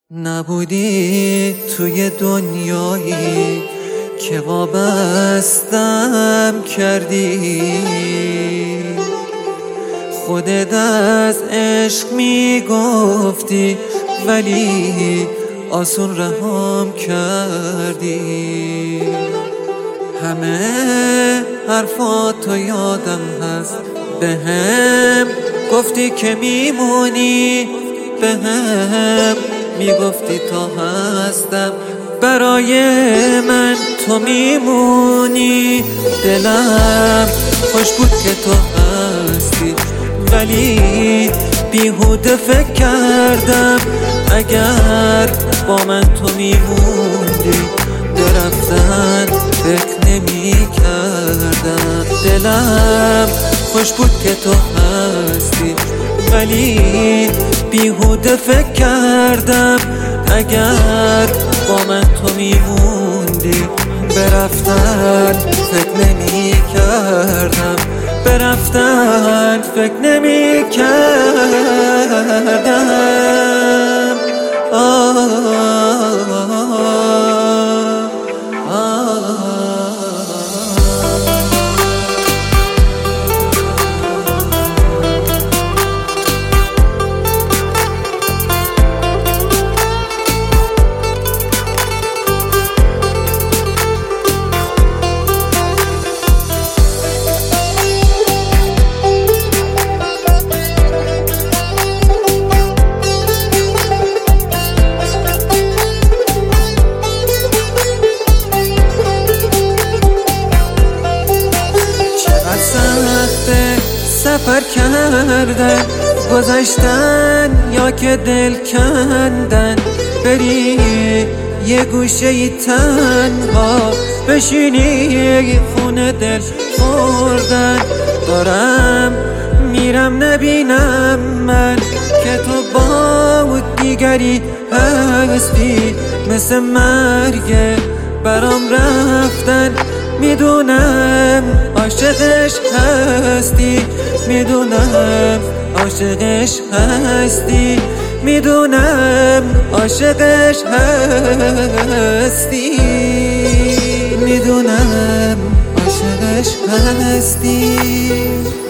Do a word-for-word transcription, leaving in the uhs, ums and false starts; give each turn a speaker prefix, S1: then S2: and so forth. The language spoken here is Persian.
S1: نبودی توی دنیایی که وابستم کردی، خودت از عشق میگفتی ولی آسون رهام کردی. همه حرفاتو یادم هست، بهم گفتی که میمونی، بهم میگفتی تا هستم برای من تو میمونی. دلم خوش بود که تو هستی ولی بیهوده فکر کردم اگر با من تو میموندی برفتن فکر نمی کردم. دلم خوش بود که تو هستی ولی بیهوده فکر کردم اگر با من تو میموندی برفتن فکر نمی کردم، برفتن فکر نمی کردم. آه آه سفر کردن، گذشتن یا که دل کندن، بری یه گوشه تنها بشینی خونه دل خوردن. دارم میرم نبینم من که تو با دیگری هستی، مثل مرگ برام رفتن. میدونم عاشقش هستی، میدونم عاشقش هستی، میدونم عاشقش هستی، میدونم عاشقش هستی.